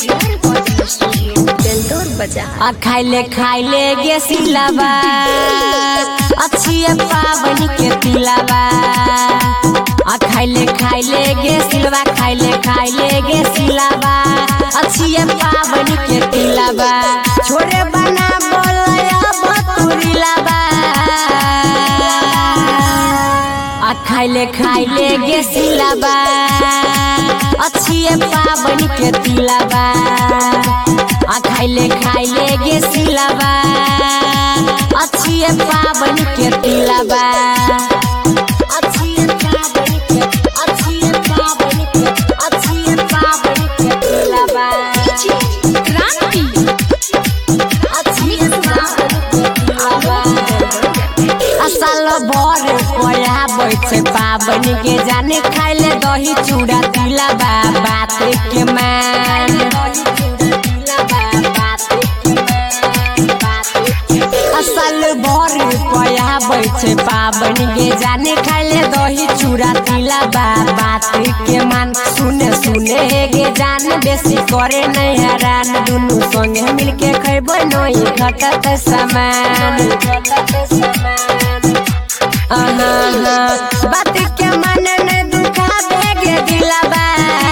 खाइले गे सिलावा अच्छी पावन के तिलावा खाइले गे सिलवा खाइले गे सिलावा अच्छी पावन के तिलावा छोरे बना बोलया बतुरिलावा खाइले गे सिलावा अच्छी पावन के तिलावा खाइले गे सिलावा अच्छी पावन के तिलावा साल भर पया बैठे पावन के जाने खाइले दही चूड़ा तिलावा बात के मान साल भर पया बैठे पावन के जाने खाइले दही चूड़ा तिलावा बात के मान सुने गे जान बेसी करे नहीं हैरान दुनू संगे मिलके खैबो नहीं घटत समान बात के मन में दुखा भेगे दिलावा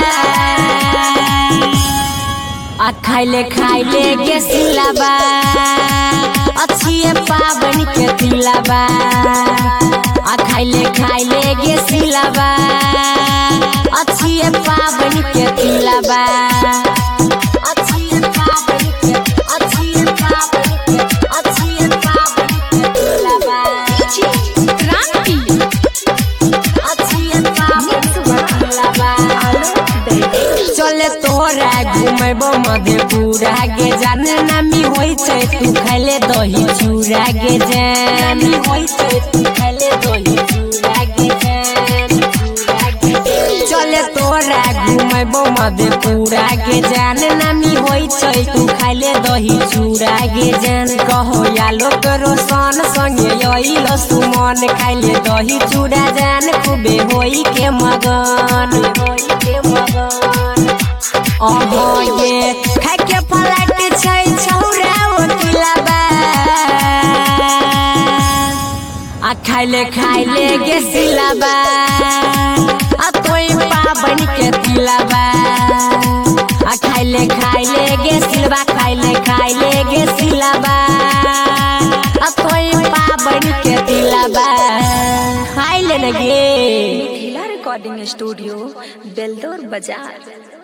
खाइले गे सिलावा अच्छी पावन के तिलावा खाइले गे सिलावा अच्छी पावन के तिलावा चले तोरा घुमेबो मधेपुरा गे जान नामी होई छै तू खाइले दही चूड़ा गे जान होई छै तू खाइले दही चूड़ा गे जान चले तोरा घुमेबो मधेपुरा गे जान नामी होई छै तू खाइले दही चूड़ा गे जान कहो या लोक रोशन संगे आइलो सुमन खाइले दही चूड़ा जान खूबे होई के मगन ये खाइ के पलट छै छौरा ओ तिलावा खाइले गे सिलावा तोय पावन के तिलावा खाइले गे सिलवा खाइले गे सिलावा तोय पावन के तिलावा खाइले न गे रिकॉर्डिंग स्टूडियो बेलदौर बाजार।